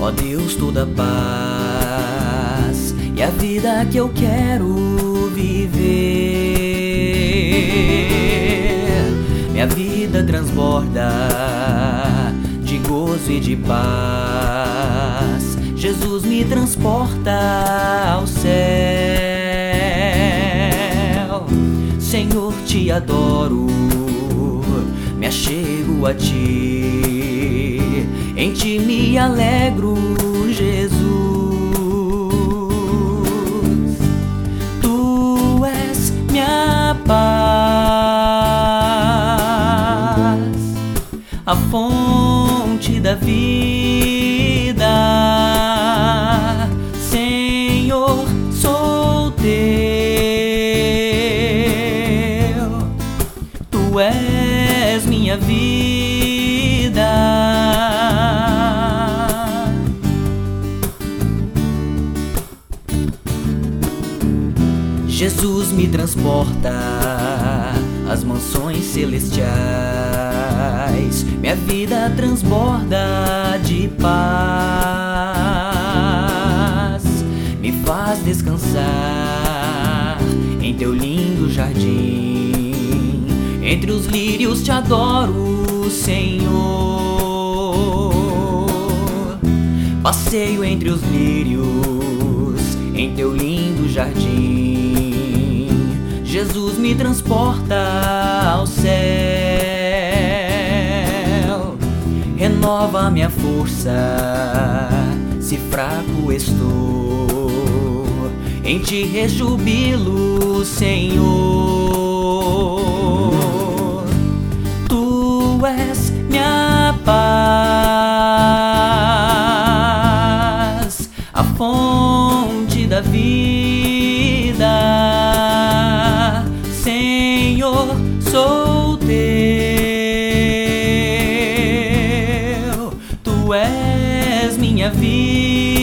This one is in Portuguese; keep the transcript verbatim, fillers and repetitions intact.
Ó Deus, toda paz e a vida que eu quero viver. Minha vida transborda de gozo e de paz. Jesus me transporta ao céu. Senhor, te adoro, me achego a ti, em ti me alegro, Jesus. Tu és minha paz, a fonte da vida. Senhor, sou teu, tu és minha vida. Jesus me transporta às mansões celestiais. Minha vida transborda de paz, me faz descansar em teu lindo jardim. Entre os lírios te adoro, Senhor. Passeio entre os lírios em teu lindo jardim. Jesus me transporta ao céu, renova minha força, se fraco estou, em ti rejubilo, Senhor. Tu és minha paz, a fonte da vida. Senhor, sou teu, tu és minha vida.